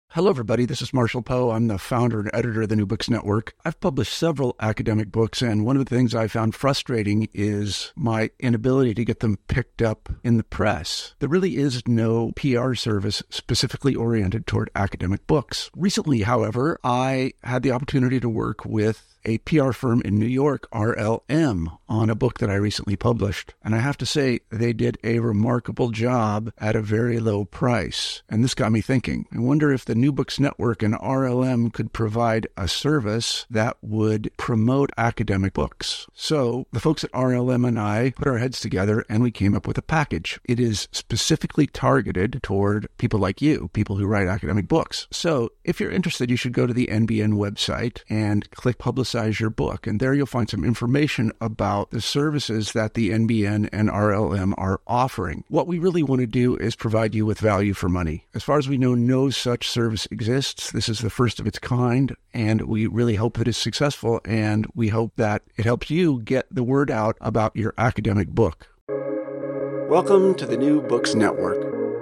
Hello, everybody. This is Marshall Poe. I'm the founder and editor of the New Books Network. I've published several academic books, and one of the things I found frustrating is my inability to get them picked up in the press. There really is no PR service specifically oriented toward academic books. Recently, however, I had the opportunity to work with a PR firm in New York, RLM, on a book that I recently published. And I have to say, they did a remarkable job at a very low price. And this got me thinking. I wonder if the New Books Network and RLM could provide a service that would promote academic books. So the folks at RLM and I put our heads together and we came up with a package. It is specifically targeted toward people like you, people who write academic books. So if you're interested, you should go to the NBN website and click Publicize Your Book. And there you'll find some information about the services that the NBN and RLM are offering. What we really want to do is provide you with value for money. As far as we know, no such service exists. This is the first of its kind, and we really hope that it's successful, and we hope that it helps you get the word out about your academic book. Welcome to the New Books Network.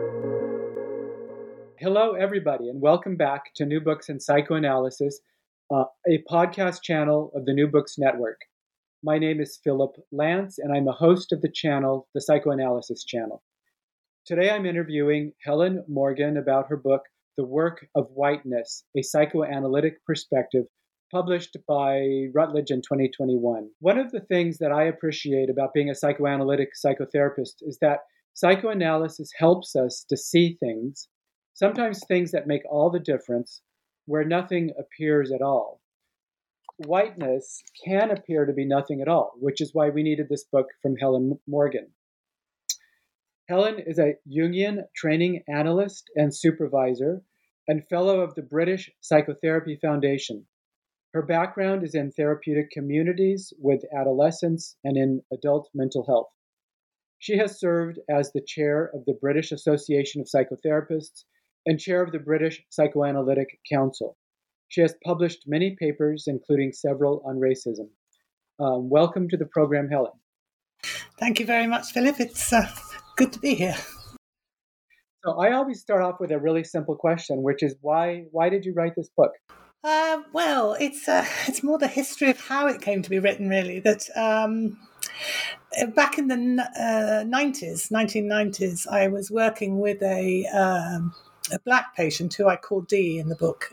Hello, everybody, and welcome back to New Books in Psychoanalysis, a podcast channel of the New Books Network. My name is Philip Lance, and I'm a host of the channel, the Psychoanalysis Channel. Today I'm interviewing Helen Morgan about her book, The Work of Whiteness, a Psychoanalytic Perspective, published by Routledge in 2021. One of the things that I appreciate about being a psychoanalytic psychotherapist is that psychoanalysis helps us to see things, sometimes things that make all the difference, where nothing appears at all. Whiteness can appear to be nothing at all, which is why we needed this book from Helen Morgan. Helen is a Jungian training analyst and supervisor and fellow of the British Psychotherapy Foundation. Her background is in therapeutic communities with adolescents and in adult mental health. She has served as the chair of the British Association of Psychotherapists and chair of the British Psychoanalytic Council. She has published many papers, including several on racism. Welcome to the program, Helen. Thank you very much, Philip. It's good to be here. So I always start off with a really simple question, which is why did you write this book? Well, it's more the history of how it came to be written, really. That back in the 1990s, I was working with a black patient who I call Dee in the book.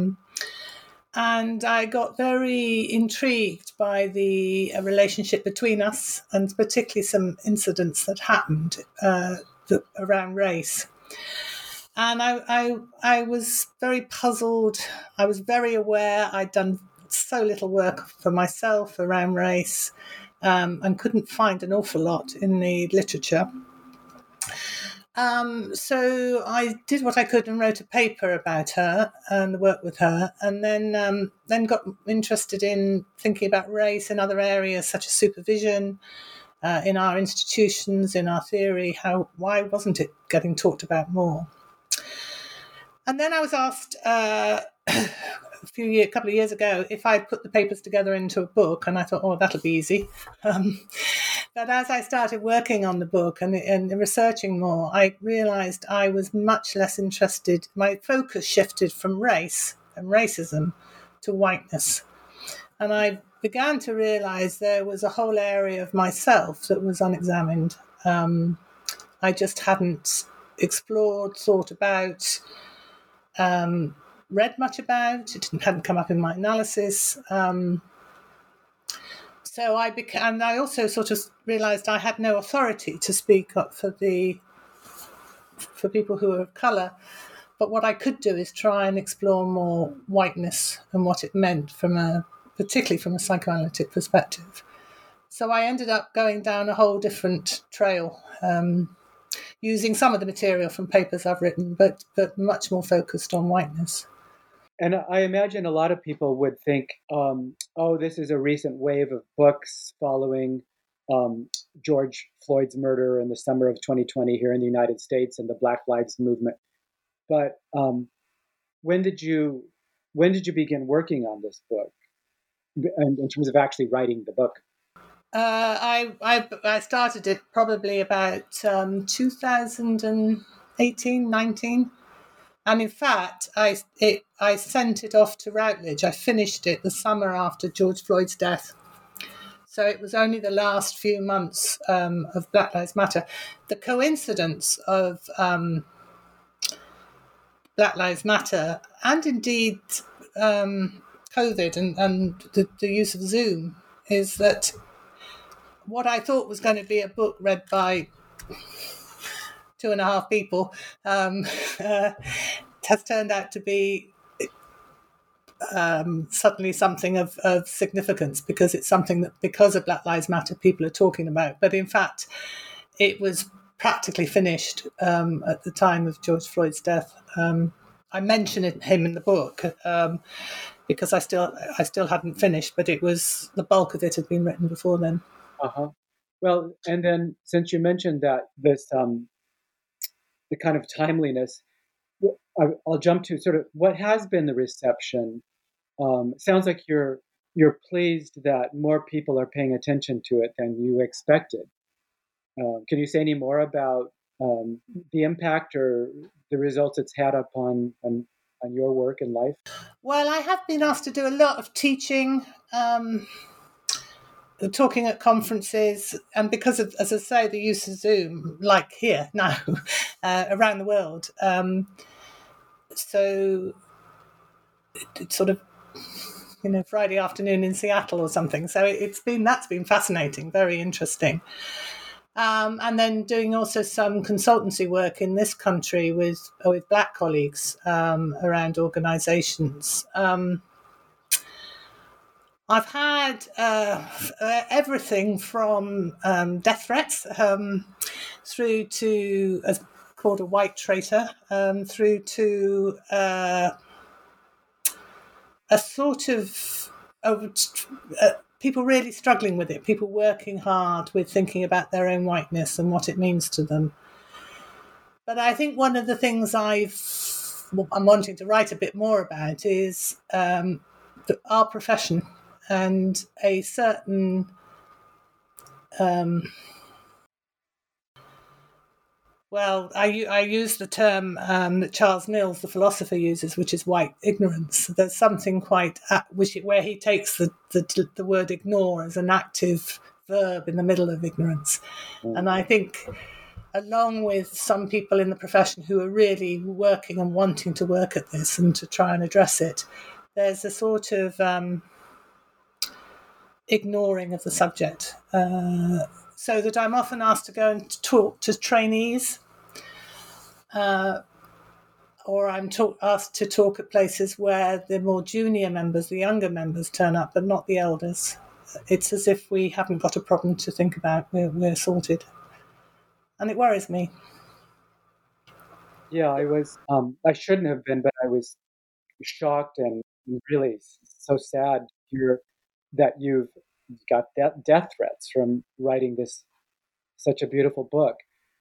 And I got very intrigued by the relationship between us, and particularly some incidents that happened around race. And I was very puzzled. I was very aware I'd done so little work for myself around race, and couldn't find an awful lot in the literature. So I did what I could and wrote a paper about her and worked with her, and then got interested in thinking about race in other areas such as supervision, in our institutions, in our theory. Why wasn't it getting talked about more? And then I was asked a couple of years ago if I'd put the papers together into a book, and I thought, oh, that'll be easy. But as I started working on the book and researching more, I realised I was much less interested. My focus shifted from race and racism to whiteness. And I began to realise there was a whole area of myself that was unexamined. I just hadn't explored, thought about, read much about. It hadn't come up in my analysis. So I also sort of realised I had no authority to speak up for people who are of colour. But what I could do is try and explore more whiteness and what it meant particularly from a psychoanalytic perspective. So I ended up going down a whole different trail, using some of the material from papers I've written, but much more focused on whiteness. And I imagine a lot of people would think, this is a recent wave of books following George Floyd's murder in the summer of 2020 here in the United States and the Black Lives Movement. But when did you begin working on this book in terms of actually writing the book? I started it probably about 2018, 19. And in fact, I sent it off to Routledge. I finished it the summer after George Floyd's death. So it was only the last few months of Black Lives Matter. The coincidence of Black Lives Matter and indeed COVID and the use of Zoom is that what I thought was going to be a book read by 2.5 people has turned out to be suddenly something of significance, because it's something that, because of Black Lives Matter, people are talking about. But in fact, it was practically finished at the time of George Floyd's death. I mention him in the book because I still hadn't finished, but it was, the bulk of it had been written before then. Uh-huh. Well, and then since you mentioned that this the kind of timeliness, I'll jump to sort of what has been the reception. Sounds like you're pleased that more people are paying attention to it than you expected. Can you say any more about the impact or the results it's had upon on your work and life? Well, I have been asked to do a lot of teaching, talking at conferences, and because of, as I say, the use of Zoom, like here now, around the world. So it's sort of, Friday afternoon in Seattle or something. So that's been fascinating, very interesting. And then doing also some consultancy work in this country with Black colleagues around organisations. I've had everything from death threats through to, as called a white traitor, through to a sort of people really struggling with it, people working hard with thinking about their own whiteness and what it means to them. But I think one of the things I'm wanting to write a bit more about is our profession and a certain I use the term that Charles Mills, the philosopher, uses, which is white ignorance. There's something where he takes the word ignore as an active verb in the middle of ignorance. And I think, along with some people in the profession who are really working and wanting to work at this and to try and address it, there's a sort of ignoring of the subject. So that I'm often asked to go and talk to trainees, or I'm asked to talk at places where the more junior members, the younger members, turn up, but not the elders. It's as if we haven't got a problem to think about. We're sorted. And it worries me. Yeah, I shouldn't have been, but I was shocked and really so sad to hear that you've got death threats from writing such a beautiful book.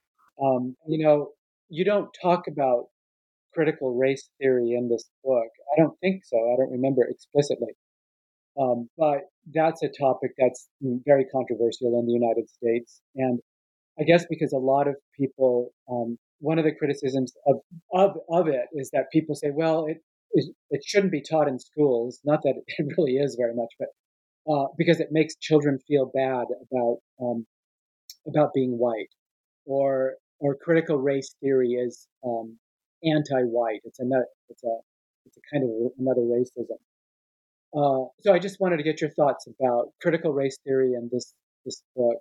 You don't talk about critical race theory in this book. I don't think so. I don't remember explicitly. But that's a topic that's very controversial in the United States. And I guess because a lot of people, one of the criticisms of it is that people say, well, it shouldn't be taught in schools. Not that it really is very much, but because it makes children feel bad about being white, or critical race theory is anti-white. It's a kind of another racism. So I just wanted to get your thoughts about critical race theory and this book.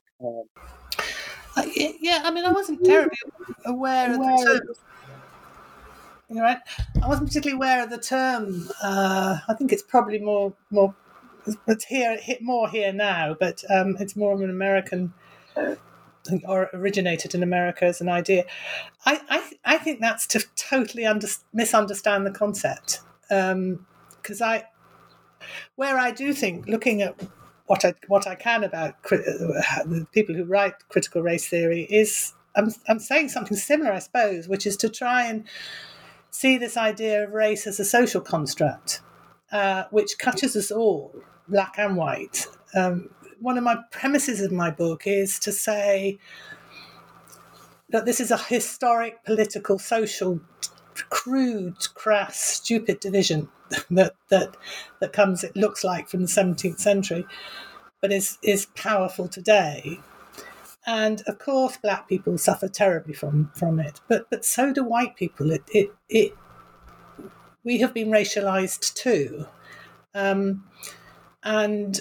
I wasn't terribly aware of the term. Right? I wasn't particularly aware of the term. I think it's probably more. It's hit more here now, but it's more of an American, or originated in America as an idea. I think that's to totally misunderstand the concept, because where I do think, looking at what I can about the people who write critical race theory, is I'm saying something similar, I suppose, which is to try and see this idea of race as a social construct, which touches us all, black and white. One of my premises of my book is to say that this is a historic, political, social crude, crass, stupid division that comes, it looks like, from the 17th century, but is powerful today. And of course, black people suffer terribly from it, but so do white people. We have been racialized too, and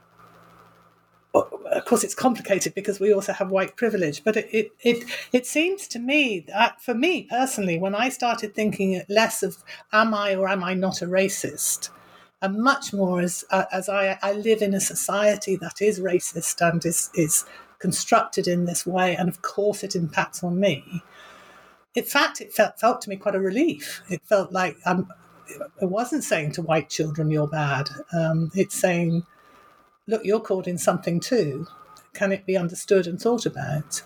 of course, it's complicated because we also have white privilege. But it seems to me that, for me personally, when I started thinking less of am I or am I not a racist, and much more as I live in a society that is racist and is constructed in this way, and of course it impacts on me. In fact, it felt to me quite a relief. It felt like it wasn't saying to white children, you're bad. It's saying, look, you're caught in something too. Can it be understood and thought about?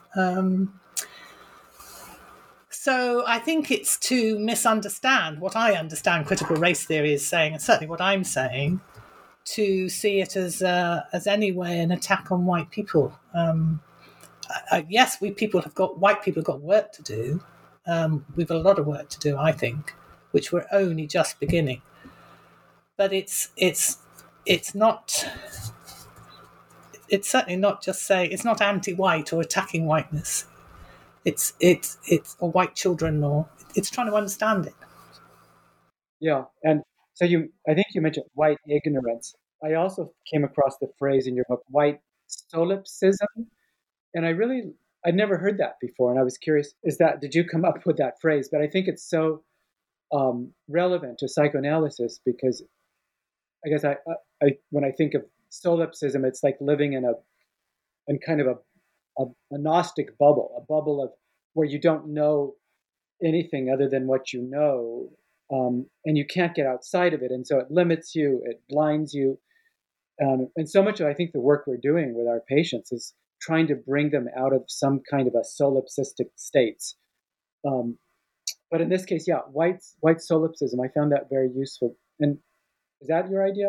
So I think it's to misunderstand what I understand critical race theory is saying, and certainly what I'm saying, to see it as anyway an attack on white people. Yes, white people have got work to do. We've got a lot of work to do, I think, which we're only just beginning. But it's not. It's certainly not just say it's not anti-white or attacking whiteness. It's or white children, or it's trying to understand it. Yeah, and so I think you mentioned white ignorance. I also came across the phrase in your book, white solipsism, and I'd never heard that before, and I was curious, did you come up with that phrase? But I think it's so relevant to psychoanalysis because I guess I when I think of solipsism, it's like living in kind of a Gnostic bubble, a bubble of where you don't know anything other than what you know, and you can't get outside of it, and so it limits you, it blinds you, and so much of I think the work we're doing with our patients is trying to bring them out of some kind of a solipsistic states. But in this case, yeah, white solipsism, I found that very useful. And is that your idea?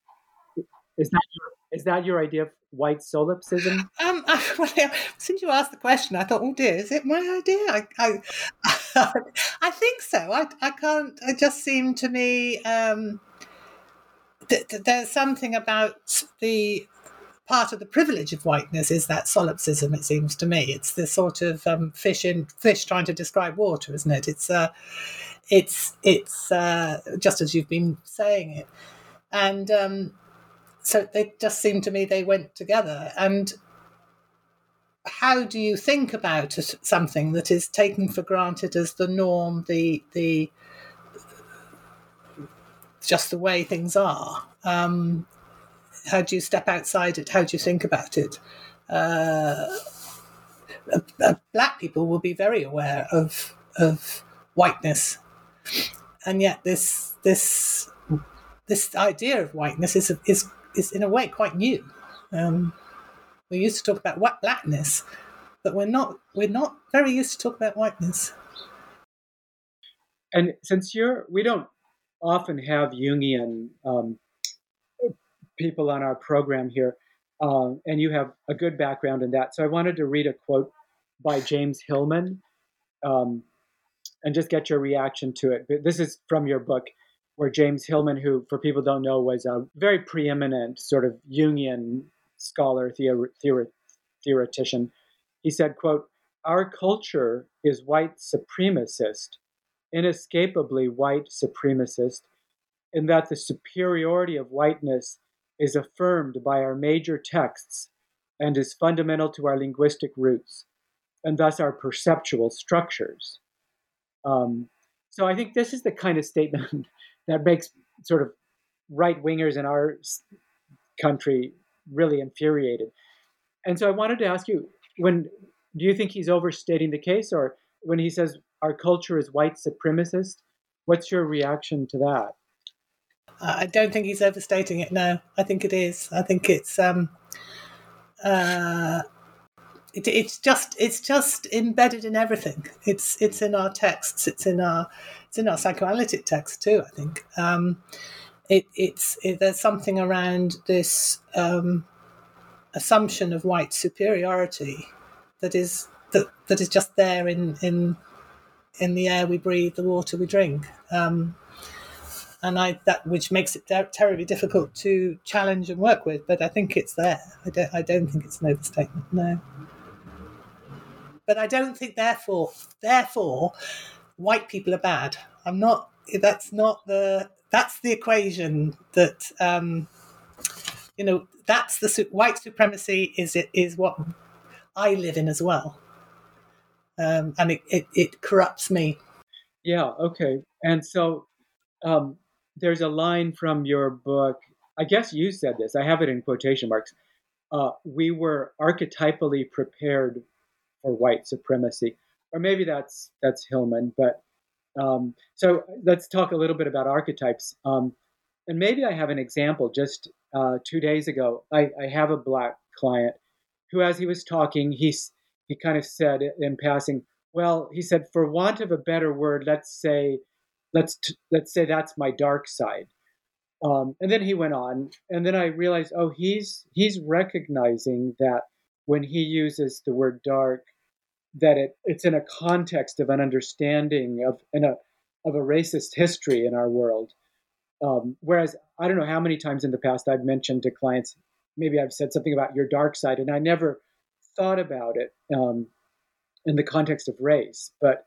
Is that your idea of white solipsism? Since you asked the question, I thought, oh dear, is it my idea? I think so. I can't. It just seemed to me there's something about the part of the privilege of whiteness is that solipsism. It seems to me it's the sort of fish trying to describe water, isn't it? It's just as you've been saying it, and. So they just seemed to me they went together. And how do you think about something that is taken for granted as the norm, the just the way things are? How do you step outside it? How do you think about it? Black people will be very aware of whiteness, and yet this idea of whiteness is in a way quite new. We used to talk about blackness, but we're not very used to talk about whiteness. And since we don't often have Jungian people on our program here, and you have a good background in that, so I wanted to read a quote by James Hillman, and just get your reaction to it. This is from your book, where James Hillman, who, for people who don't know, was a very preeminent sort of Jungian scholar, theoretician. He said, quote, "Our culture is white supremacist, inescapably white supremacist, in that the superiority of whiteness is affirmed by our major texts and is fundamental to our linguistic roots, and thus our perceptual structures." So I think this is the kind of statement that makes sort of right-wingers in our country really infuriated. And so I wanted to ask you, do you think he's overstating the case? Or when he says our culture is white supremacist, what's your reaction to that? I don't think he's overstating it, no. I think it is. I think it's just embedded in everything. It's in our texts. It's in our psychoanalytic texts too, I think. There's something around this assumption of white superiority that is just there in in the air we breathe, the water we drink. That which makes it terribly difficult to challenge and work with. But I think it's there. I don't think it's an overstatement. No. But I don't think therefore white people are bad. I'm not. That's the equation that that's the white supremacy is what I live in as well, and it corrupts me. Yeah. Okay. And so there's a line from your book. I guess you said this. I have it in quotation marks. We were archetypally prepared for white supremacy, or maybe that's Hillman. But so let's talk a little bit about archetypes. And maybe I have an example. Just 2 days ago, I have a Black client who, as he was talking, he kind of said in passing, well, he said, for want of a better word, let's say that's my dark side. And then he went on, and then I realized, oh, he's recognizing that when he uses the word dark, that it's in a context of an understanding of a racist history in our world. Whereas I don't know how many times in the past I've mentioned to clients, maybe I've said something about your dark side, and I never thought about it in the context of race. But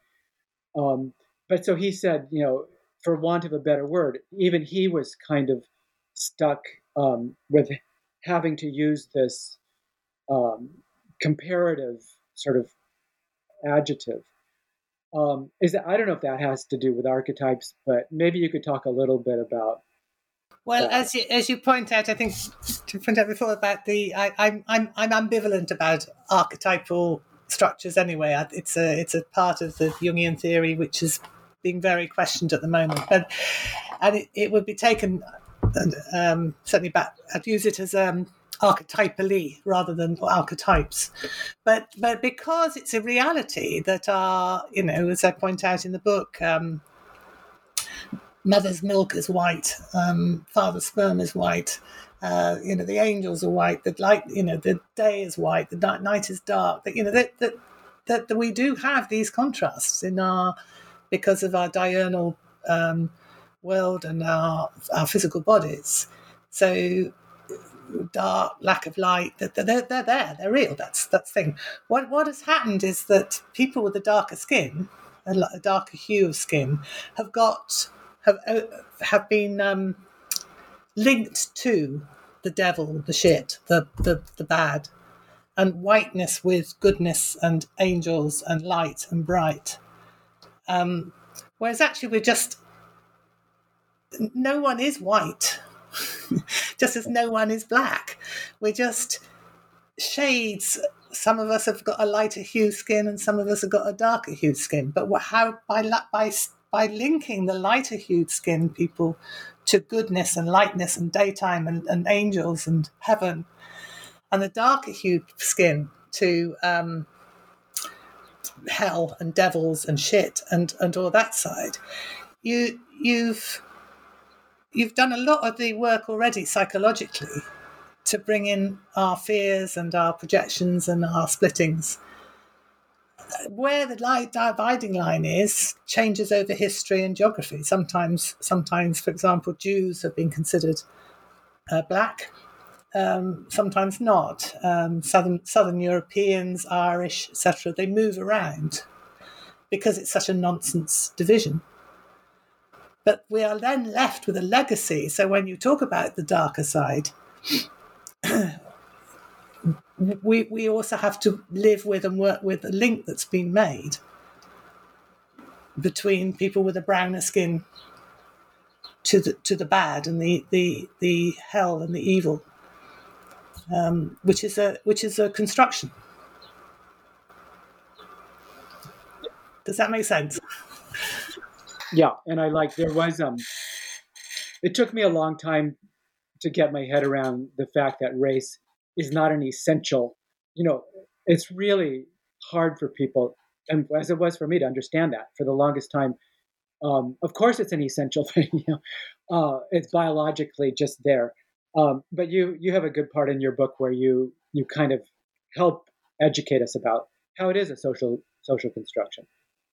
so he said, for want of a better word, even he was kind of stuck with having to use this comparative sort of adjective. I don't know if that has to do with archetypes, but maybe you could talk a little bit about. Well, as you point out, I think to point out before about I'm ambivalent about archetypal structures anyway. It's a part of the Jungian theory which is being very questioned at the moment, and it would be taken certainly back. I'd use it as archetypally rather than archetypes, but because it's a reality that as I point out in the book, mother's milk is white, father's sperm is white, the angels are white, the light, the day is white, the night is dark. That we do have these contrasts because of our diurnal world and our physical bodies. So dark, lack of light, they're there, they're real. That's the thing. What has happened is that people with a darker skin, a darker hue of skin, have been linked to the devil, the shit, the bad, and whiteness with goodness and angels and light and bright. Whereas actually no one is white, just as no one is black. We're just shades. Some of us have got a lighter hue skin and some of us have got a darker hue skin. But how by linking the lighter hued skin people to goodness and lightness and daytime and angels and heaven, and the darker hued skin to hell and devils and shit and all that side, you've done a lot of the work already psychologically to bring in our fears and our projections and our splittings. Where the dividing line is changes over history and geography. Sometimes, for example, Jews have been considered black, sometimes not. Southern Europeans, Irish, etc. They move around because it's such a nonsense division. But we are then left with a legacy. So when you talk about the darker side, we also have to live with and work with the link that's been made between people with a browner skin to the bad and the hell and the evil, which is a construction. Does that make sense? Yeah, and there was it took me a long time to get my head around the fact that race is not an essential. It's really hard for people, and as it was for me, to understand that for the longest time. Of course, it's an essential thing. It's biologically just there. But you have a good part in your book where you kind of help educate us about how it is a social construction.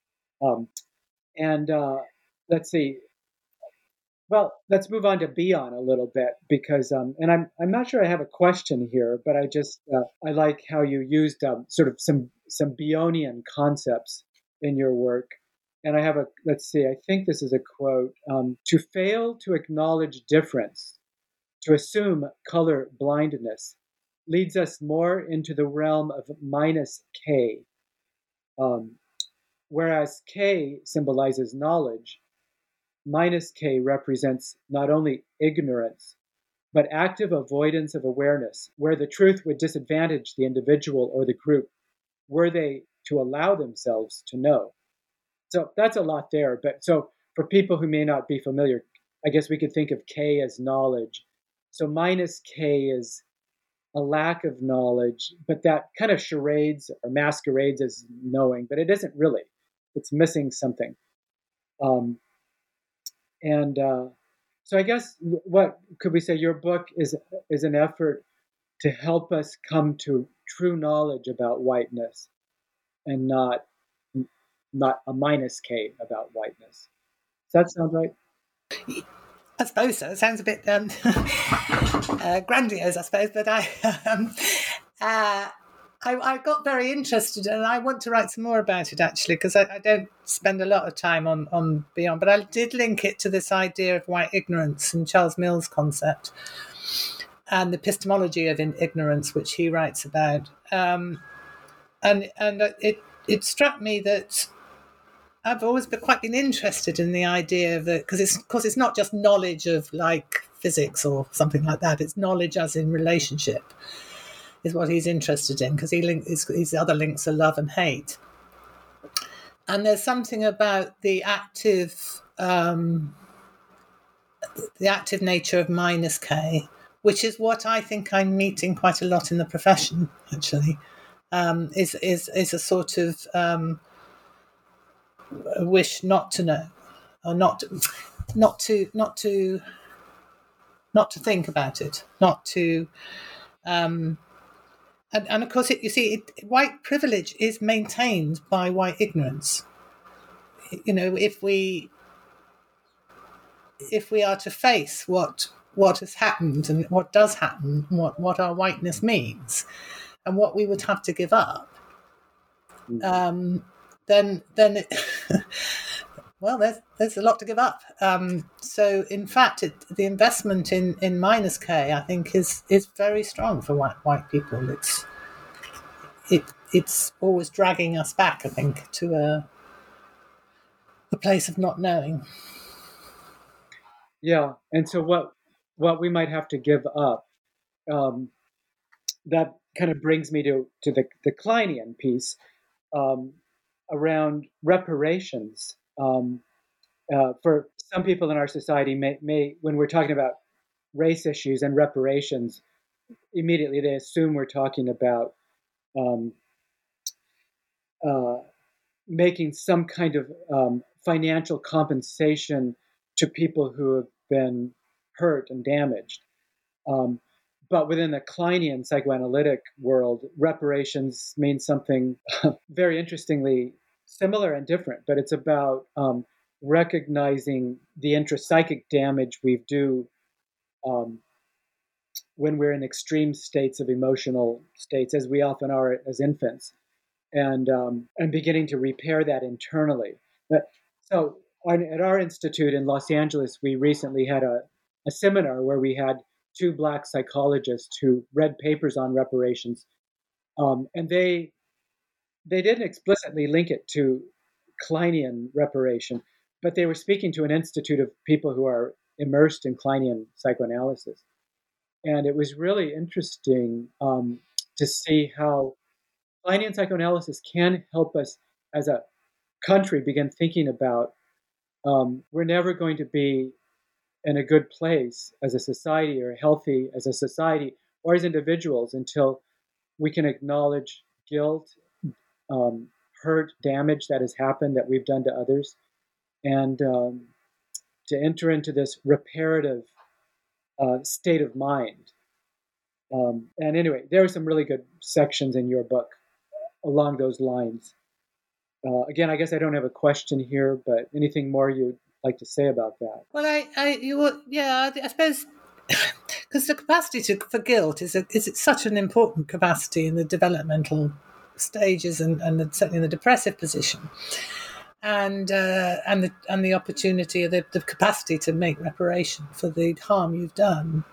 Um, and let's see. Well, let's move on to Bion a little bit because, and I'm not sure I have a question here, but I like how you used sort of some Bionian concepts in your work. And I have a let's see, I think this is a quote: "To fail to acknowledge difference, to assume color blindness, leads us more into the realm of minus K, um, whereas K symbolizes knowledge." Minus K represents not only ignorance, but active avoidance of awareness, where the truth would disadvantage the individual or the group, were they to allow themselves to know. So that's a lot there. But so for people who may not be familiar, I guess we could think of K as knowledge. So minus K is a lack of knowledge, but that kind of charades or masquerades as knowing, but it isn't really. It's missing something. Um, And so I guess what could we say? Your book is an effort to help us come to true knowledge about whiteness, and not a minus K about whiteness. Does that sound right? I suppose so. It sounds a bit grandiose, I suppose, but uh, I got very interested, and I want to write some more about it actually, because I don't spend a lot of time on Beyond, but I did link it to this idea of white ignorance and Charles Mill's concept and the epistemology of ignorance, which he writes about. And it struck me that I've always been interested in the idea of it, because it's not just knowledge of like physics or something like that. It's knowledge as in relationship is what he's interested in, because his other links are love and hate. And there's something about the active nature of minus K, which is what I think I'm meeting quite a lot in the profession. Actually, is a sort of a wish not to know, or not to think about it, not to. And of course, white privilege is maintained by white ignorance. You know, if we are to face what has happened and what does happen, what our whiteness means, and what we would have to give up, then well, there's a lot to give up. So, in fact, the investment in minus K, I think, is very strong for white people. It's always dragging us back, I think, to a place of not knowing. Yeah, and so what we might have to give up, that kind of brings me to the Kleinian piece, around reparations. For some people in our society, may when we're talking about race issues and reparations, immediately they assume we're talking about um, making some kind of financial compensation to people who have been hurt and damaged. Um, but within the Kleinian psychoanalytic world, reparations means something very interestingly similar and different, but it's about recognizing the intrapsychic damage we do um, when we're in extreme states of emotional states, as we often are as infants, and beginning to repair that internally. So at our institute in Los Angeles, we recently had a seminar where we had two Black psychologists who read papers on reparations, and they didn't explicitly link it to Kleinian reparation, but they were speaking to an institute of people who are immersed in Kleinian psychoanalysis. And it was really interesting to see how Kleinian psychoanalysis can help us as a country begin thinking about we're never going to be in a good place as a society, or healthy as a society or as individuals, until we can acknowledge guilt, hurt, damage that has happened that we've done to others, and to enter into this reparative state of mind. And anyway, there are some really good sections in your book along those lines. Again, I guess I don't have a question here, but anything more you'd like to say about that? Well, I suppose because the capacity for guilt is such an important capacity in the developmental stages and certainly in the depressive position, and the opportunity, the capacity to make reparation for the harm you've done.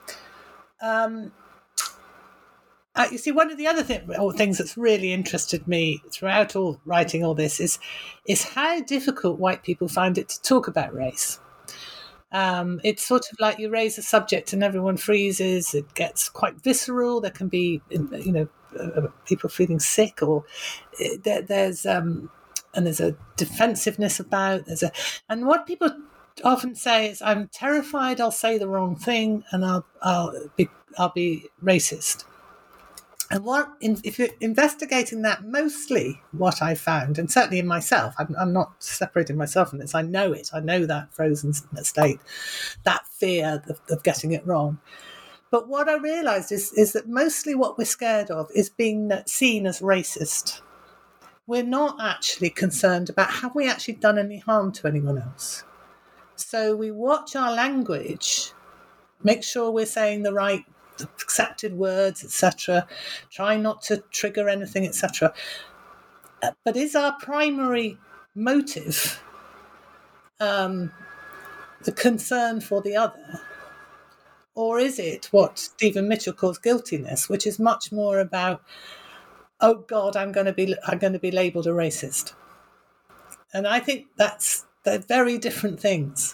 You see, one of the other things that's really interested me throughout writing all this is how difficult white people find it to talk about race. It's sort of like you raise a subject and everyone freezes. It gets quite visceral. There can be, people feeling sick, or there's a defensiveness about. And what people often say is, "I'm terrified I'll say the wrong thing and I'll be racist." And if you're investigating that, mostly what I found, and certainly in myself, I'm not separating myself from this. I know it. I know that frozen state, that fear of getting it wrong. But what I realised is that mostly what we're scared of is being seen as racist. We're not actually concerned about have we actually done any harm to anyone else. So we watch our language, make sure we're saying the right accepted words, etc. Try not to trigger anything, etc. But is our primary motive the concern for the other, or is it what Stephen Mitchell calls guiltiness, which is much more about, oh God, I'm going to be labelled a racist? And I think they're very different things.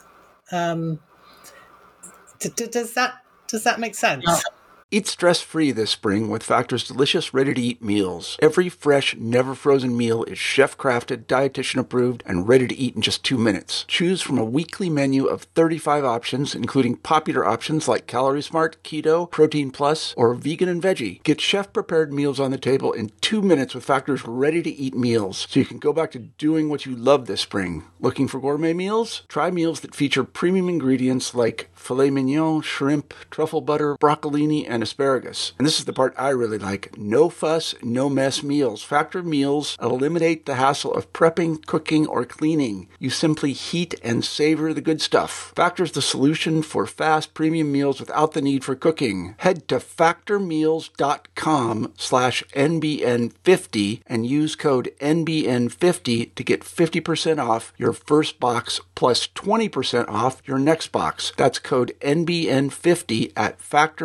Does that make sense? Yeah. Eat stress-free this spring with Factor's delicious, ready-to-eat meals. Every fresh, never-frozen meal is chef-crafted, dietitian-approved, and ready to eat in just 2 minutes. Choose from a weekly menu of 35 options, including popular options like Calorie Smart, Keto, Protein Plus, or Vegan and Veggie. Get chef-prepared meals on the table in 2 minutes with Factor's ready-to-eat meals, so you can go back to doing what you love this spring. Looking for gourmet meals? Try meals that feature premium ingredients like filet mignon, shrimp, truffle butter, broccolini, and asparagus. And this is the part I really like. No fuss, no mess meals. Factor meals eliminate the hassle of prepping, cooking, or cleaning. You simply heat and savor the good stuff. Factor's the solution for fast premium meals without the need for cooking. Head to factormeals.com/NBN50 and use code NBN50 to get 50% off your first box plus 20% off your next box. That's code NBN50 at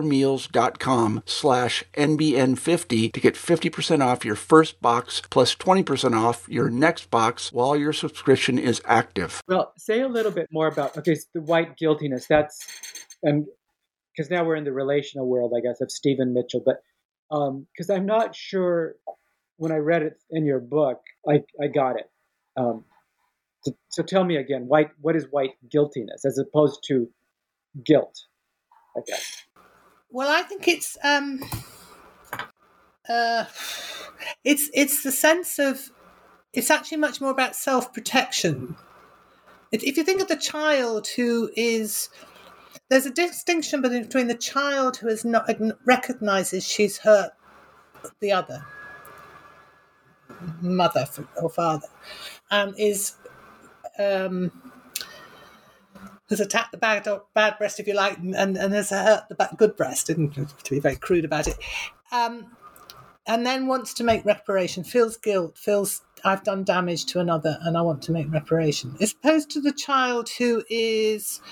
factormeals.com/NBN50 to get 50% off your first box plus 20% off your next box while your subscription is active. Well, say a little bit more about, so the white guiltiness. That's, because now we're in the relational world, I guess, of Stephen Mitchell. But because I'm not sure when I read it in your book, I got it. So tell me again, what is white guiltiness as opposed to guilt, I guess? Well, I think it's the sense of, it's actually much more about self-protection. If you think of the child who is, there's a distinction between the child who is not recognizes she's hurt the other, mother or father, and has attacked the bad breast, if you like, and has hurt the good breast, to be very crude about it, and then wants to make reparation, feels guilt, feels I've done damage to another and I want to make reparation, as opposed to the child who is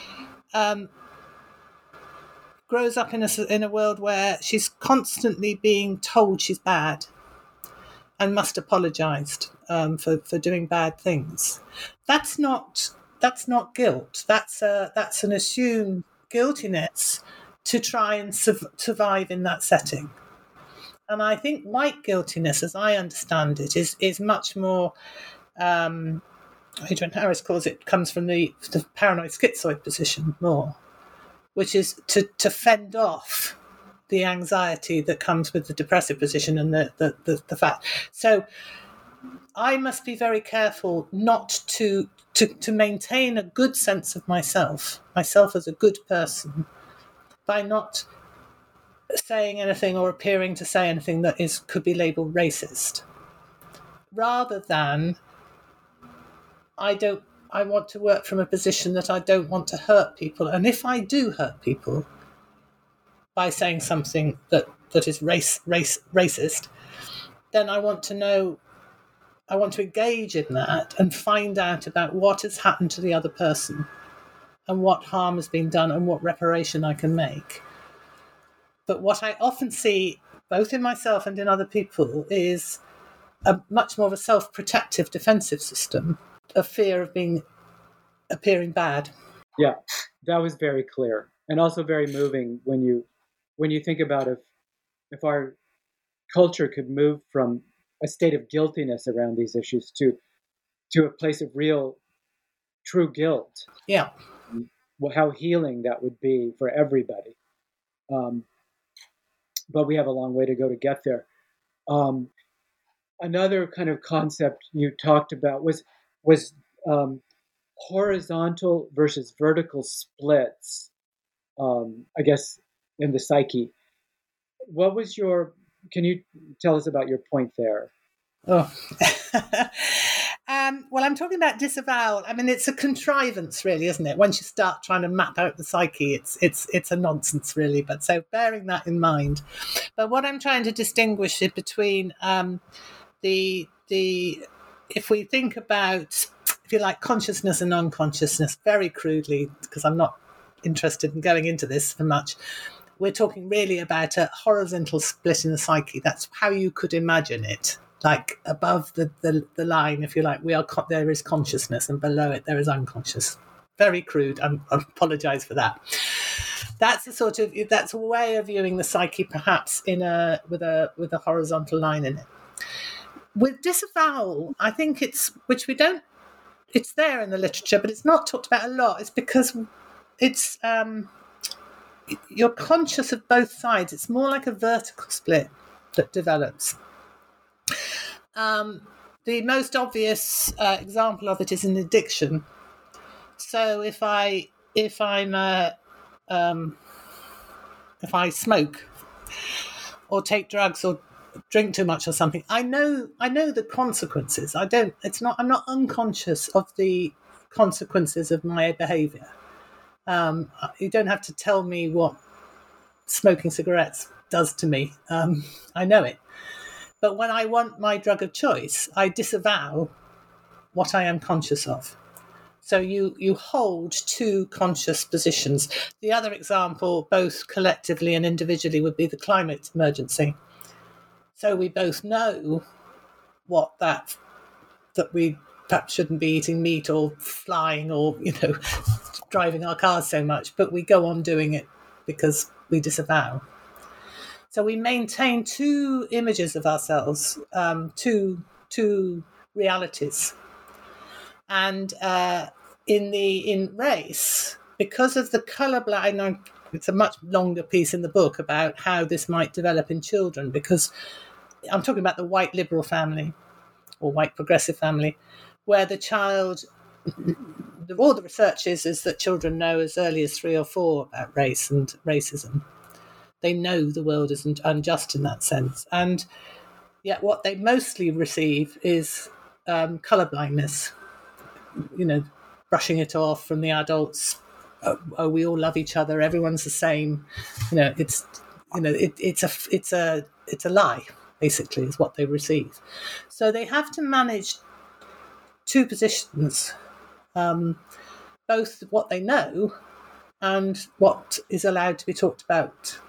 grows up in a world where she's constantly being told she's bad and must apologise for doing bad things. That's not guilt. That's an assumed guiltiness to try and survive in that setting. And I think white guiltiness, as I understand it, is much more. Adrian Harris calls it, comes from the paranoid schizoid position more, which is to fend off the anxiety that comes with the depressive position and the fact. So I must be very careful not to maintain a good sense of myself as a good person, by not saying anything or appearing to say anything that could be labelled racist, rather than I want to work from a position that I don't want to hurt people. And if I do hurt people by saying something that is racist, then I want to engage in that and find out about what has happened to the other person and what harm has been done and what reparation I can make. But what I often see, both in myself and in other people, is a much more of a self-protective defensive system, a fear of appearing bad. Yeah, that was very clear, and also very moving when you think about if our culture could move from a state of guiltiness around these issues to a place of real, true guilt. Yeah. Well, how healing that would be for everybody. But we have a long way to go to get there. Another kind of concept you talked about was horizontal versus vertical splits, I guess, in the psyche. What was can you tell us about your point there? Oh. Well, I'm talking about disavowal. I mean, it's a contrivance, really, isn't it? Once you start trying to map out the psyche, it's a nonsense, really. But so bearing that in mind. But what I'm trying to distinguish is between if we think about, if you like, consciousness and unconsciousness, very crudely, because I'm not interested in going into this for much, we're talking really about a horizontal split in the psyche. That's how you could imagine it. Like above the line, if you like, there is consciousness, and below it there is unconscious. Very crude. I apologise for that. That's a way of viewing the psyche, perhaps with a horizontal line in it. With disavowal, I think it's there in the literature, but it's not talked about a lot. It's because it's you're conscious of both sides. It's more like a vertical split that develops. The most obvious example of it is in addiction. So if I smoke or take drugs or drink too much or something, I know the consequences. I'm not unconscious of the consequences of my behaviour. You don't have to tell me what smoking cigarettes does to me. I know it. But when I want my drug of choice, I disavow what I am conscious of. So you hold two conscious positions. The other example, both collectively and individually, would be the climate emergency. So we both know that we perhaps shouldn't be eating meat or flying or, driving our cars so much, but we go on doing it because we disavow. So we maintain two images of ourselves, two realities. And in race, because of the colourblind, it's a much longer piece in the book about how this might develop in children, because I'm talking about the white liberal family or white progressive family, where the child, all the research is that children know as early as 3 or 4 about race and racism. They know the world isn't unjust in that sense. And yet what they mostly receive is colourblindness, brushing it off from the adults. Oh, we all love each other. Everyone's the same. It's a lie, basically, is what they receive. So they have to manage two positions, both what they know and what is allowed to be talked about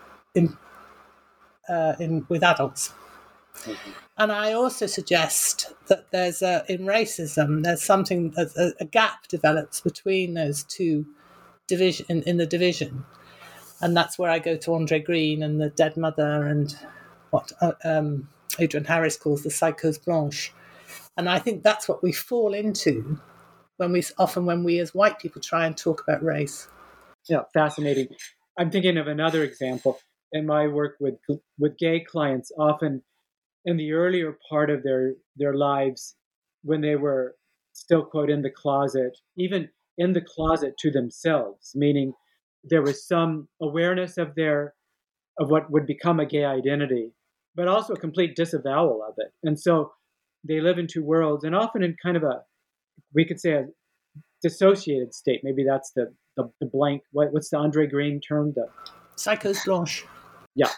with adults. Mm-hmm. And I also suggest that there's in racism, there's something, a gap develops between those two in the division. And that's where I go to Andre Green and the dead mother and what Adrian Harris calls the psychose blanche. And I think that's what we fall into when we as white people try and talk about race. Yeah, fascinating. I'm thinking of another example in my work with gay clients. Often in the earlier part of their lives, when they were still, quote, in the closet, even in the closet to themselves, meaning there was some awareness of what would become a gay identity, but also a complete disavowal of it. And so they live in two worlds, and often in kind of a we could say a dissociated state. Maybe that's the blank. What's the Andre Green term? The psychose blanche. Yeah.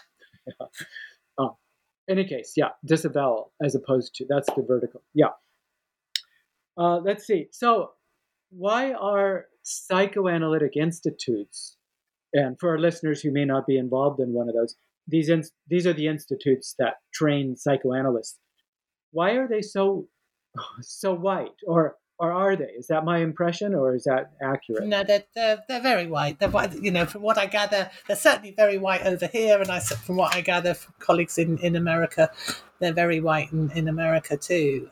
Any case, yeah, disavowal as opposed to, that's the vertical. Yeah. Let's see. So why are psychoanalytic institutes, and for our listeners who may not be involved in one of those, these are the institutes that train psychoanalysts. Why are they so white, or are they? Is that my impression, or is that accurate? No, they're very white. They're white, from what I gather, they're certainly very white over here, and from what I gather from colleagues in America, they're very white in America too.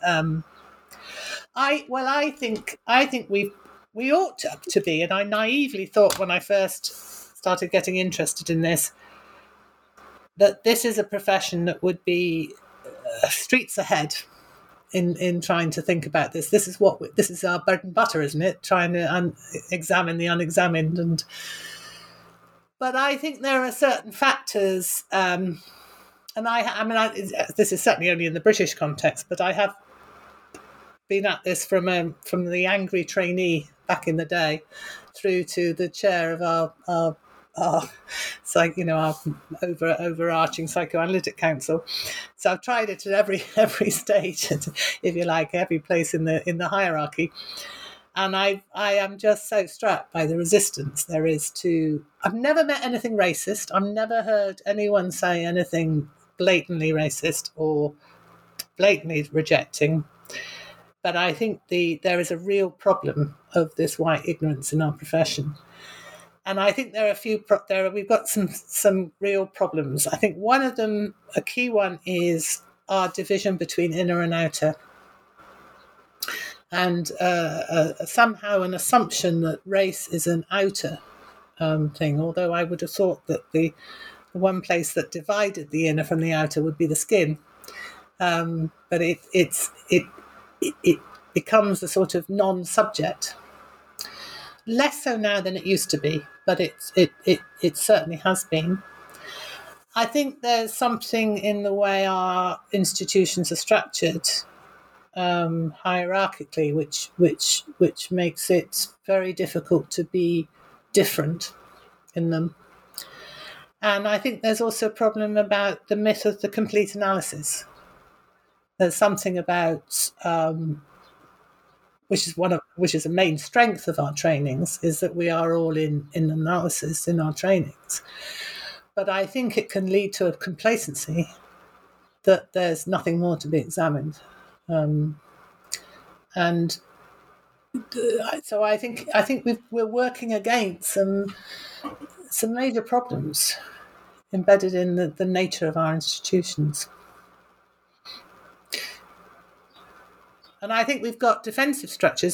I think we ought to be, and I naively thought when I first started getting interested in this, that this is a profession that would be streets ahead in trying to think about this. This is our bread and butter, isn't it? Trying to examine the unexamined. But I think there are certain factors, and this is certainly only in the British context, but I have been at this from the angry trainee back in the day through to the chair of our overarching psychoanalytic council. So I've tried it at every stage, if you like, every place in the hierarchy. And I am just so struck by the resistance there is to. I've never met anything racist. I've never heard anyone say anything blatantly racist or blatantly rejecting. But I think there is a real problem of this white ignorance in our profession. And I think there are we've got some real problems. I think one of them, a key one, is our division between inner and outer, and somehow an assumption that race is an outer thing. Although I would have thought that the one place that divided the inner from the outer would be the skin, but it becomes a sort of non-subject. Less so now than it used to be, but it certainly has been. I think there's something in the way our institutions are structured hierarchically, which makes it very difficult to be different in them. And I think there's also a problem about the myth of the complete analysis. There's something about which is a main strength of our trainings, is that we are all in analysis in our trainings. But I think it can lead to a complacency that there's nothing more to be examined. So I think we're working against some major problems embedded in the nature of our institutions. And I think we've got defensive structures.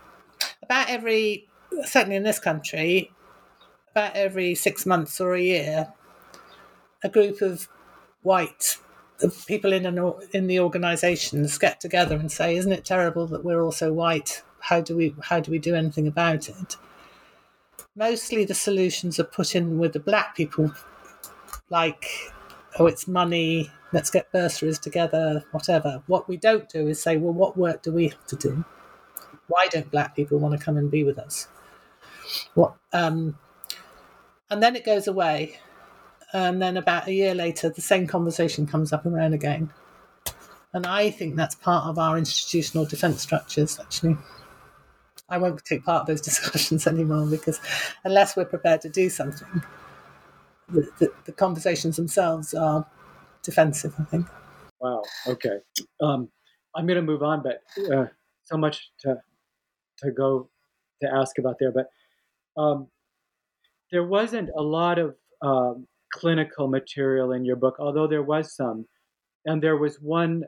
Certainly in this country, about every 6 months or a year, a group of people in the organisations get together and say, "Isn't it terrible that we're all so white? How do we do anything about it?" Mostly the solutions are put in with the black people, like, "Oh, it's money, let's get bursaries together," whatever. What we don't do is say, well, what work do we have to do? Why don't black people want to come and be with us? And then it goes away. And then about a year later, the same conversation comes up around again. And I think that's part of our institutional defence structures, actually. I won't take part of those discussions anymore, because unless we're prepared to do something, the conversations themselves are defensive, I think. Wow. Okay. I'm going to move on, but so much to go to ask about there. But there wasn't a lot of clinical material in your book, although there was some. And there was one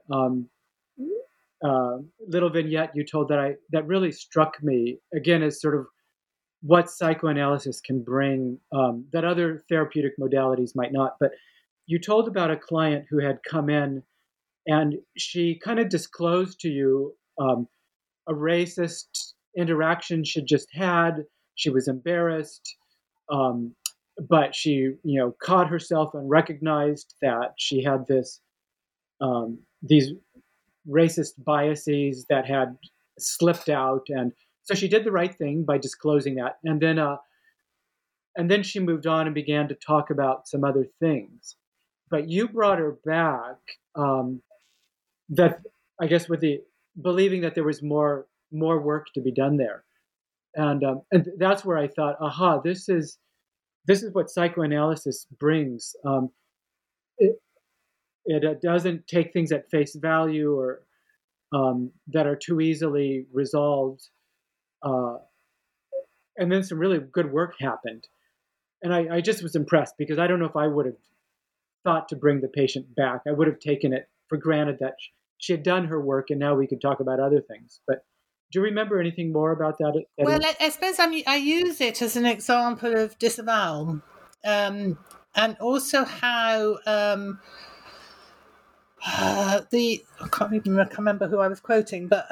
little vignette you told that really struck me, again, as sort of what psychoanalysis can bring that other therapeutic modalities might not. But you told about a client who had come in, and she kind of disclosed to you a racist interaction she'd just had. She was embarrassed, but she, caught herself and recognized that she had these racist biases that had slipped out, and so she did the right thing by disclosing that, and then she moved on and began to talk about some other things. But you brought her back, that I guess with the believing that there was more work to be done there, and that's where I thought, aha, this is what psychoanalysis brings. It doesn't take things at face value or that are too easily resolved. And then some really good work happened. And I just was impressed because I don't know if I would have thought to bring the patient back. I would have taken it for granted that she had done her work and now we could talk about other things. But do you remember anything more about that? Well, I suppose I use it as an example of disavowal, and also how I can't even remember who I was quoting, but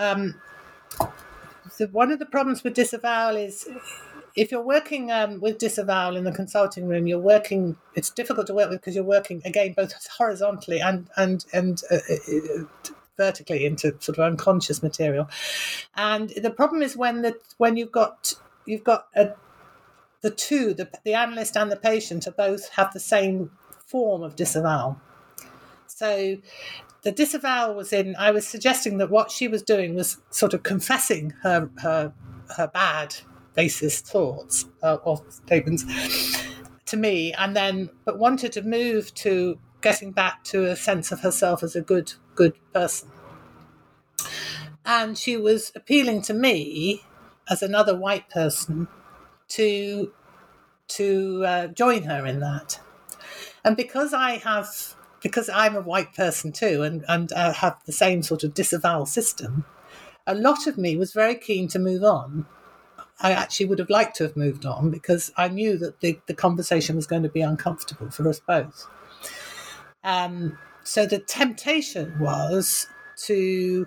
one of the problems with disavowal is if you're working with disavowal in the consulting room, it's difficult to work with because you're working, again, both horizontally and vertically into sort of unconscious material. And the problem is when you've got the two, the analyst and the patient are both have the same form of disavowal. So the disavowal I was suggesting that what she was doing was sort of confessing her bad racist thoughts or statements to me, but wanted to move to getting back to a sense of herself as a good person. And she was appealing to me as another white person to join her in that. And because I'm a white person too, and have the same sort of disavowal system, a lot of me was very keen to move on. I actually would have liked to have moved on because I knew that the conversation was going to be uncomfortable for us both. So the temptation was to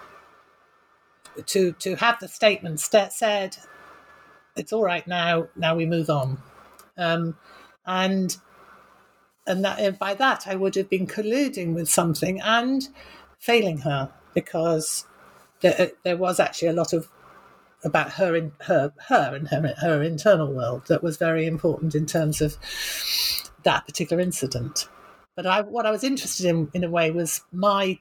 have the statement said, it's all right now we move on. And by that I would have been colluding with something and failing her, because there was actually a lot of about her and her internal world that was very important in terms of that particular incident. But what I was interested in a way was my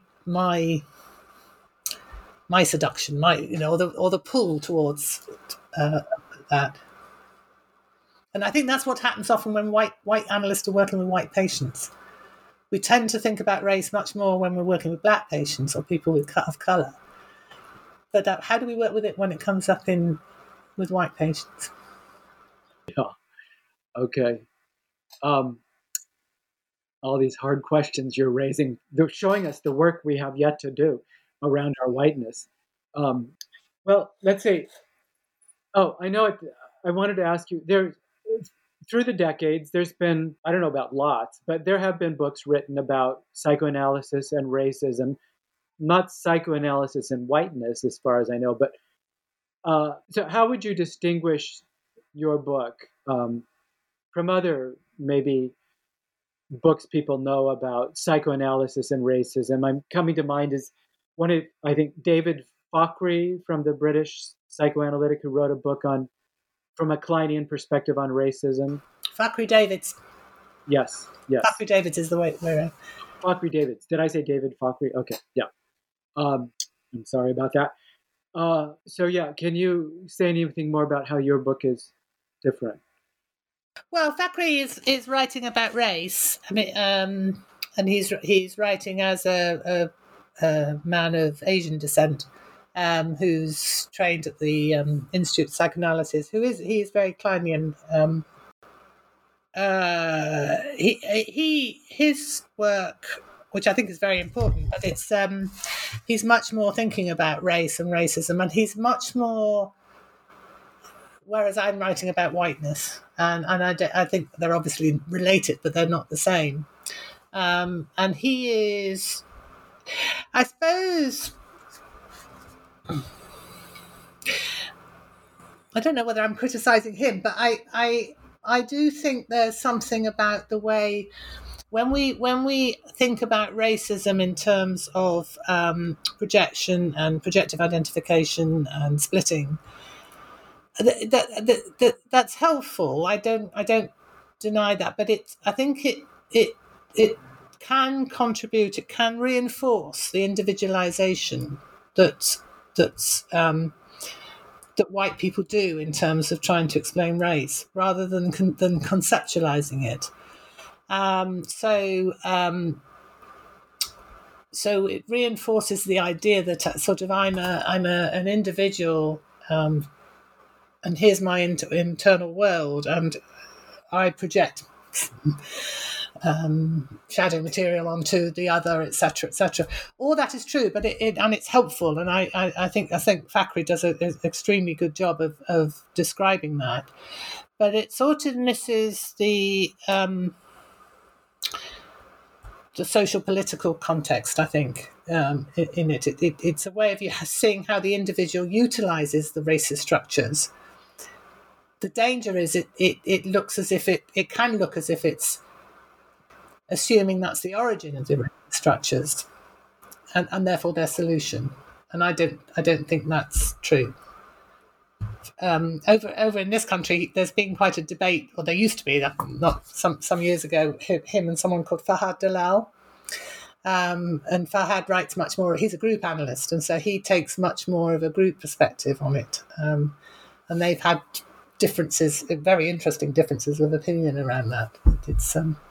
seduction, or the pull towards that. And I think that's what happens often when white analysts are working with white patients. We tend to think about race much more when we're working with black patients or people of colour. But how do we work with it when it comes up with white patients? Yeah. Okay. All these hard questions you're raising, they're showing us the work we have yet to do around our whiteness. Well, let's say, I know it. I wanted to ask you, through the decades, there's been, I don't know about lots, but there have been books written about psychoanalysis and racism, not psychoanalysis and whiteness, as far as I know. But so how would you distinguish your book from other maybe books people know about psychoanalysis and racism? I'm coming to mind is I think David Fakhry, from the British psychoanalytic, who wrote a book from a Kleinian perspective on racism. Fakhry Davids. Yes. Fakhry Davids is the way around. Fakhry Davids. Did I say David Fakhry? Okay, yeah. I'm sorry about that. So yeah, can you say anything more about how your book is different? Well, Fakhry is writing about race. I mean, and he's writing as a man of Asian descent, who's trained at the Institute of Psychoanalysis. He's very Kleinian. His work, which I think is very important, but it's he's much more thinking about race and racism, and he's much more. Whereas I'm writing about whiteness, and I think they're obviously related, but they're not the same. And he is, I suppose, I don't know whether I'm criticising him, but I do think there's something about the way when we think about racism in terms of projection and projective identification and splitting, that's helpful. I don't deny that, but I think it can contribute. It can reinforce the individualization that white people do in terms of trying to explain race, rather than conceptualizing it. So it reinforces the idea that sort of I'm an individual, and here's my internal world, and I project shadow material onto the other, etc., etc. All that is true, but it's helpful, and I think Thackeray does an extremely good job of describing that. But it sort of misses the social political context, I think, in it. It's a way of seeing how the individual utilizes the racist structures. The danger is it looks as if it can look as if it's assuming that's the origin of the racist structures, and therefore their solution. And I don't think that's true. Over in this country, there's been quite a debate, or there used to be, not some years ago, him and someone called Fahad Dalal. And Fahad writes much more. He's a group analyst, and so he takes much more of a group perspective on it. And they've had differences, very interesting differences of opinion around that. It's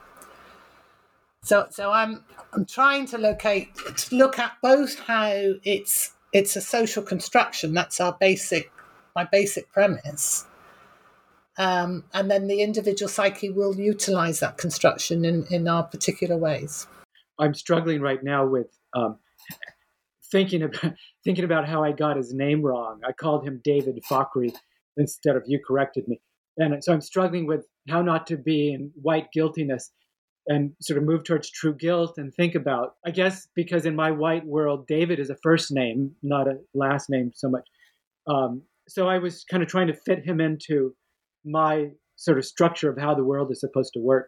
so I'm trying to look at both how it's a social construction. That's my basic premise. And then the individual psyche will utilize that construction in our particular ways. I'm struggling right now with thinking about how I got his name wrong. I called him David Fakhry instead of you corrected me. And so I'm struggling with how not to be in white guiltiness and sort of move towards true guilt and think about, I guess, because in my white world, David is a first name, not a last name so much. So I was kind of trying to fit him into my sort of structure of how the world is supposed to work.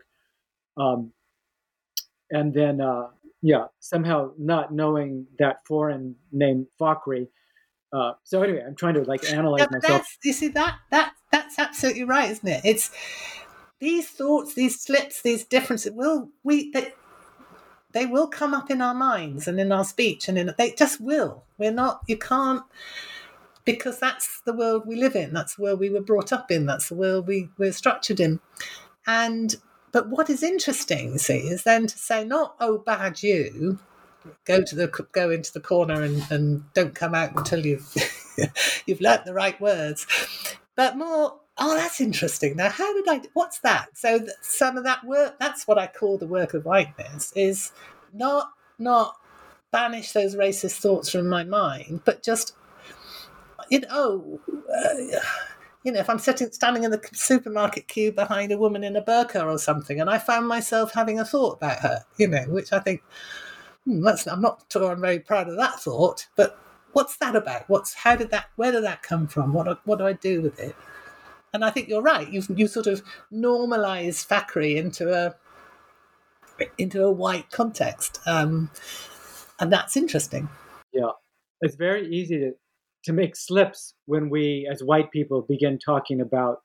And then, somehow not knowing that foreign name Fakhry. So anyway, I'm trying to analyze myself. You see, that's absolutely right, isn't it? It's these thoughts, these slips, these differences. They will come up in our minds and in our speech, and they just will. You can't, because that's the world we live in. That's the world we were brought up in. That's the world we're structured in. But what is interesting, you see, is then to say not, oh, bad you, go into the corner and don't come out until you've learnt the right words, but more, oh, that's interesting. Now, what's that? So some of that work, that's what I call the work of whiteness, is not banish those racist thoughts from my mind, but just, if I'm standing in the supermarket queue behind a woman in a burqa or something, and I found myself having a thought about her, which I think, I'm not sure I'm very proud of that thought, but what's that about? Where did that come from? What do I do with it? And I think you're right. You sort of normalize Thackeray into a white context, and that's interesting. Yeah, it's very easy to make slips when we, as white people, begin talking about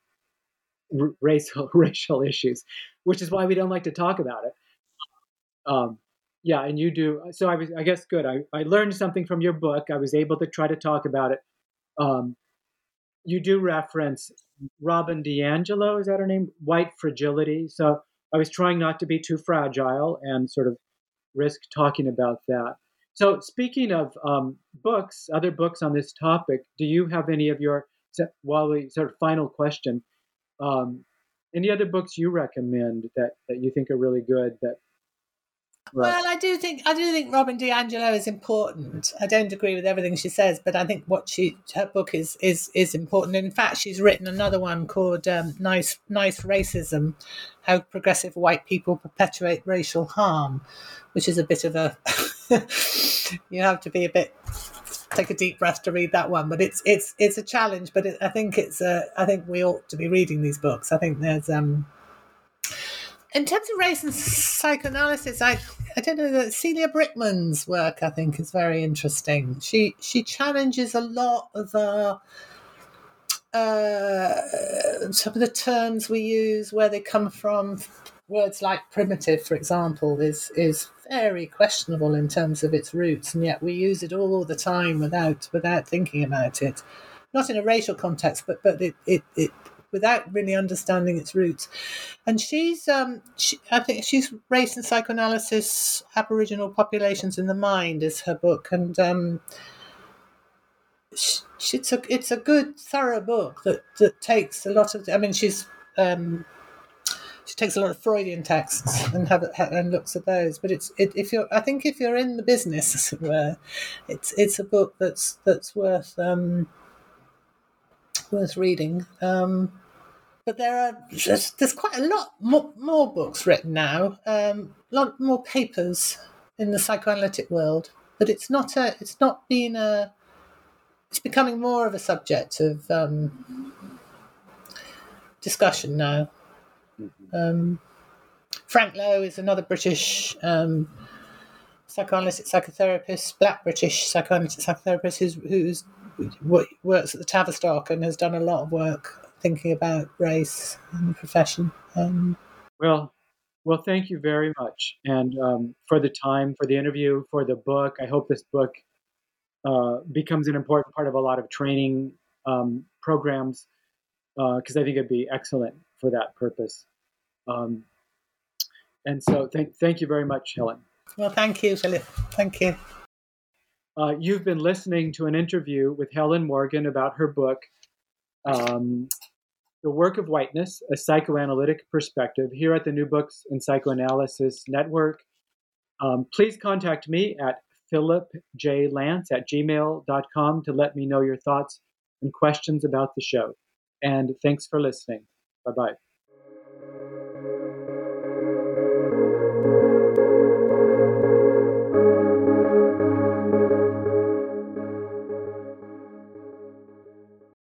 racial issues, which is why we don't like to talk about it. And you do. So I guess good. I learned something from your book. I was able to try to talk about it. You do reference Robin DiAngelo, is that her name? White fragility. So I was trying not to be too fragile and sort of risk talking about that. So speaking of books, other books on this topic, do you have any of final question, any other books you recommend that you think are really good? Well, I do think Robin DiAngelo is important. I don't agree with everything she says, but I think her book is important. In fact, she's written another one called Nice Racism: How Progressive White People Perpetuate Racial Harm, which is a bit of a you have to take a deep breath to read that one. But it's a challenge. But I think we ought to be reading these books. I think there's in terms of race and psychoanalysis, I don't know, that Celia Brickman's work I think is very interesting. She challenges a lot of some of the terms we use, where they come from. Words like primitive, for example, is very questionable in terms of its roots, and yet we use it all the time without thinking about it. Not in a racial context, but it without really understanding its roots. And I think she's Race and Psychoanalysis, Aboriginal Populations in the Mind is her book, and it's a good, thorough book that takes a lot of. I mean, she takes a lot of Freudian texts and looks at those. But if you're in the business, as it were, it's a book that's worth reading. But there's quite a lot more books written now, a lot more papers in the psychoanalytic world. But it's becoming more of a subject of discussion now. Frank Lowe is another British psychoanalytic psychotherapist, Black British psychoanalytic psychotherapist who works at the Tavistock and has done a lot of work thinking about race in the profession. Well, thank you very much, and for the time, for the interview, for the book. I hope this book becomes an important part of a lot of training programs, because I think it'd be excellent for that purpose. And so thank you very much, Helen. Well, thank you, Philip. Thank you. You've been listening to an interview with Helen Morgan about her book, The Work of Whiteness, A Psychoanalytic Perspective, here at the New Books in Psychoanalysis Network. Please contact me at philipjlance@gmail.com to let me know your thoughts and questions about the show. And thanks for listening. Bye-bye.